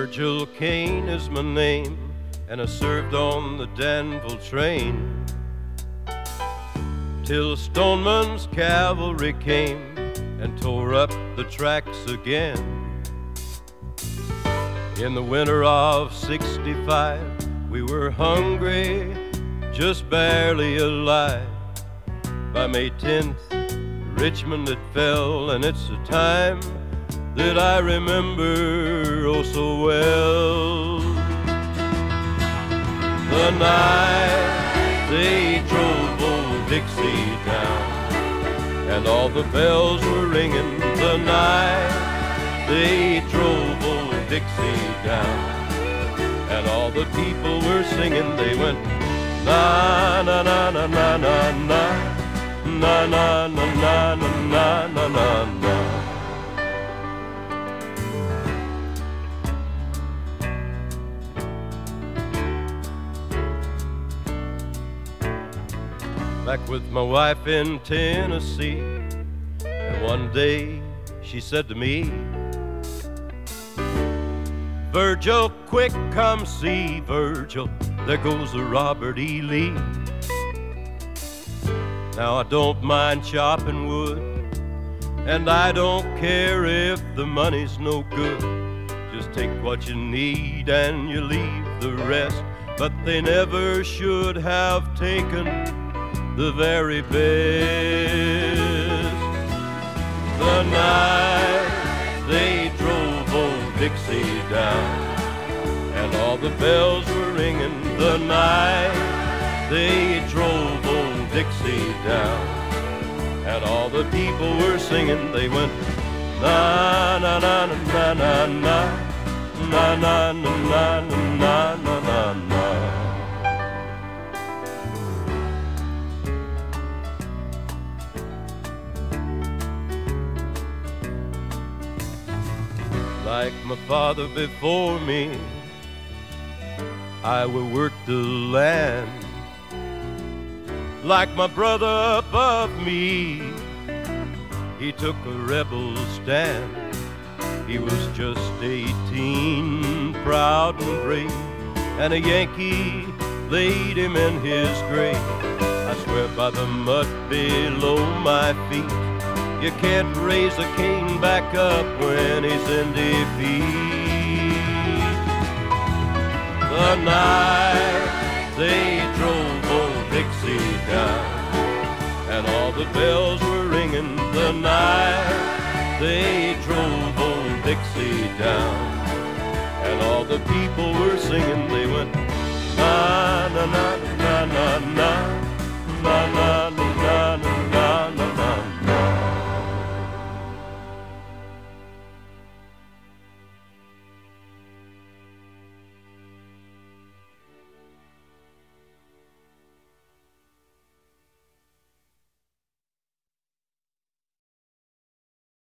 Virgil Kane is my name, and I served on the Danville train till Stoneman's cavalry came and tore up the tracks again. In the winter of '65, we were hungry, just barely alive. By May 10th, Richmond had fell, and it's a time that I remember oh so well. The night they drove old Dixie down, and all the bells were ringing. The night they drove old Dixie down, and all the people were singing. They went na na na na na na na na na na na na na na na. Back with my wife in Tennessee, and one day she said to me, Virgil, quick, come see, Virgil, there goes a Robert E. Lee. Now I don't mind chopping wood, and I don't care if the money's no good. Just take what you need and you leave the rest. But they never should have taken the very best. The night they drove old Dixie down, and all the bells were ringing. The night they drove old Dixie down, and all the people were singing. They went na na na na na na na na na na na na na na. Like my father before me, I will work the land. Like my brother above me, he took a rebel stand. He was just 18, proud and brave, and a Yankee laid him in his grave. I swear by the mud below my feet, you can't raise a king back up when he's in defeat. The night they drove old Dixie down, and all the bells were ringing. The night they drove old Dixie down, and all the people were singing.